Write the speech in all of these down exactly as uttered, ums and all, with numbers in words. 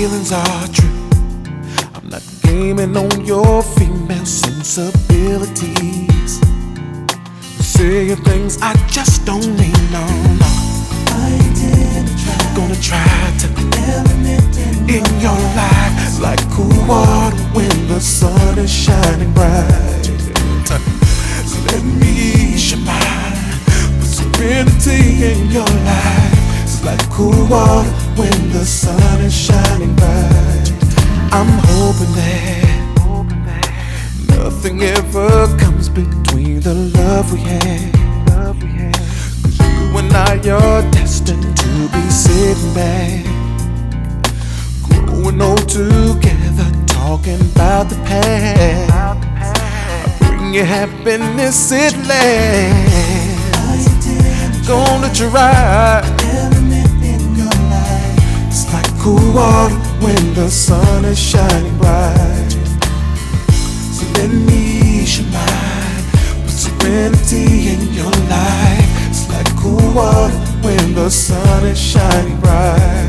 feelings are true. I'm not gaming on your female sensibilities, saying things I just don't mean. No, no. I didn't try. Gonna try to Element in, in your life like cool water when the sun is shining bright. Let me ease your mind, put serenity in your life. It's like cool water when the sun is shining bright. I'm hoping that nothing ever comes between the love we had. Cause you and I are destined to be sitting back, growing old together, talking about the past. Bring your happiness at last. Gonna try. element in your life. It's like cool water when the sun is shining bright. So let me ease your mind, put serenity in your life. It's like cool water when the sun is shining bright.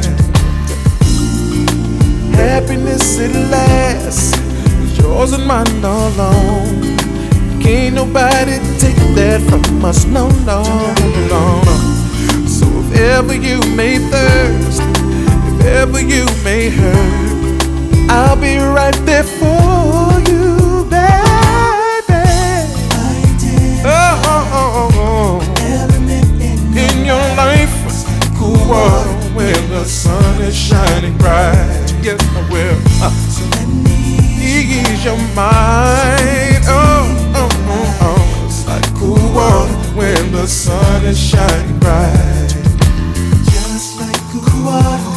Happiness at last is yours and mine alone. Can't nobody take that from us, no, no, no, no. So if ever you may thirst, if ever you may hurt, I'll be right there for you, baby. I did Oh, oh, oh, oh. element in, In your life, cool water when the sun is shining bright. Yes, I will. Uh, so let me ease your mind. Oh, oh, oh, oh. It's like cool water when the sun is shining bright. just like cool water.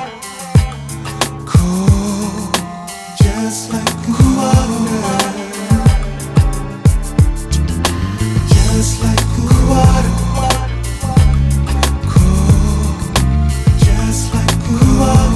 Cool, Just like cool water. Just like cool water. cool. Just like cool water.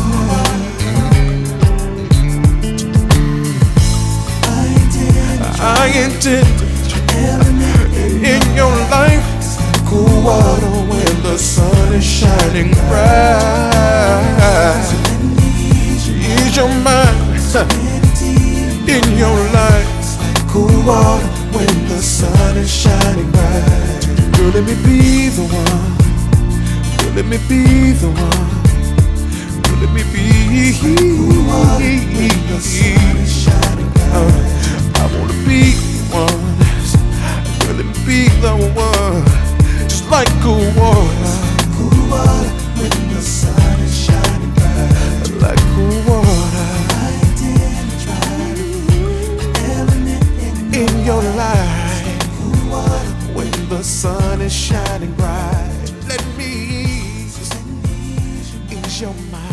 I did I intend element in, in your life cool water when the sun is shining bright. let me ease your Ease your mind humanity in in your life. Cool water when the sun is shining bright. Girl, let me be the one. Girl, let me be the one. Girl, let me be cool water when the sun is shining bright. I wanna be one. Girl, let me be the one. Just like cool water. Cool water when the sun is shining bright. Like cool water I did try element in, in your life cool water. when the sun is shining bright. Let me ease, ease your mind.